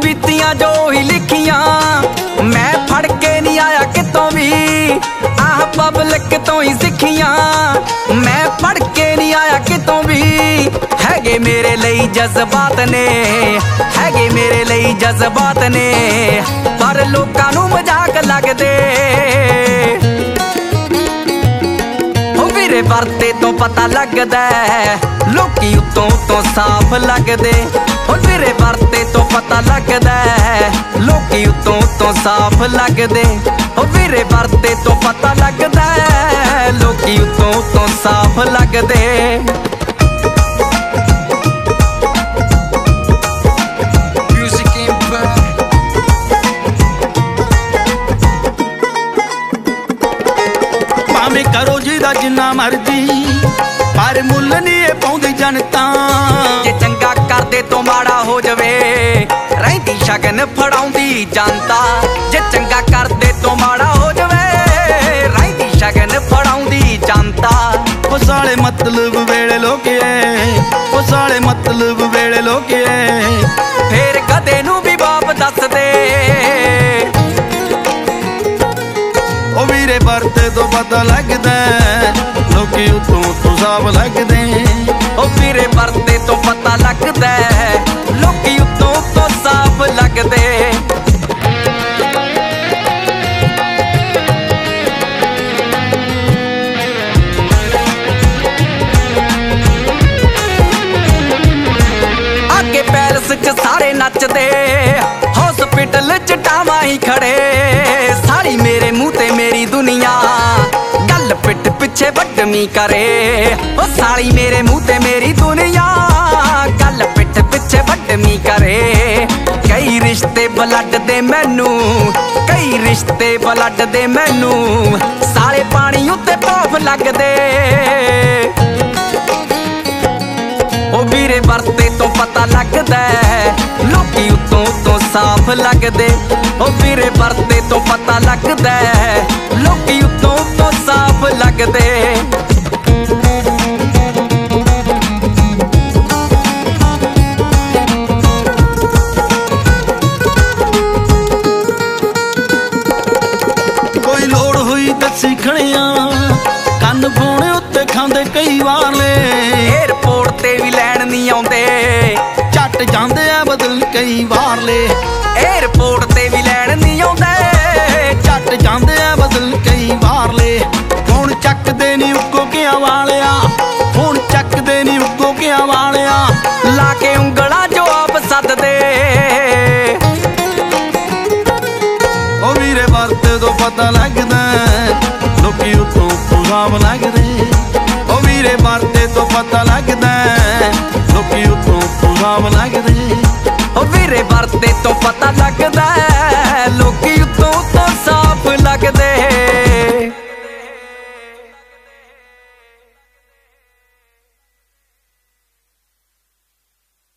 बीतियां जो ही लिखियां मैं फड़ के नहीं आया कितों भी आह पब्लिक तो ही सिखियां मैं फड़ के नहीं आया कितों भी हैगे मेरे लिए जज्बात ने हैगे मेरे लिए जज्बात ने पर लोकां नूं मजाक लगदे वीरे वरते तो पता लगदा लोकी उत्तों उत्तों साफ लगदे वीरे वरते तो पता लगदा लोकी उत्तों उत्तों साफ लगदे वीरे वरते तो पता लगदा लोकी उत्तों उत्तों साफ लगदे भावें करो जिहदा जिन्ना मर्जी पर मुल नहीं पाउंदी जनता जे चंगा करदे तो माड़ा हो जावे रहिंदी शगन फड़ाउंदी जनता जे चंगा करदे तो माड़ा हो जावे रहिंदी शगन फड़ाउंदी जनता ओ साले मतलब वेले लोके ओ साले मतलब वेले लोके फेर कदे नूं भी बाप दस दे ओ वीरे वरते तो पता लगदा लोकी उत्तों उत्तों साफ लगदे ओ वीरे वरते तो पता लगदा लोकी उत्तों उत्तों साफ लगदे आगे पैलेस च सारे नचदे हॉस्पिटल च टावा ही खड़े सारी मेरे मुंह ते मेरी दुनिया गल पिट पिछे बदमी करे ओ साली मेरे मुंह ते मेरी दुनिया गल पिट पिछे बदमी करे कई रिश्ते ब्लड दे मैनू कई रिश्ते ब्लड दे मैनू सारे पानी उत्ते भाफ लगदे ओ वीरे वरते तो पता लगदा लोकी उत्तों उत्तों साफ लगदे ओ वीरे वरते तो पता लगदा लोकी उत्तों उत्तों साफ लगदे कोई लोड़ हुई दसी खड़िया कन्न फोने उत्ते खांदे कई वार ले एयरपोर्ट ते भी लैण नहीं आउंदे झट जांदे आ बदल कई वार ले एयरपोर्ट ते भी लैण नहीं आउंदे झट जांदे आ बदल कई वार ले फोन चकदे नहीं उगो किया वालिया फोन चकदे नहीं उगो किया वालिया ला के उंगला जो आप सददे ओ वीरे वरते तो पता लगदा लोकी उत्तों उत्तों साफ लगदे ओ वीरे वरते तो पता लगदा लोकी उत्तों उत्तों साफ लगदे ओ वीरे वरते तो पता लगदा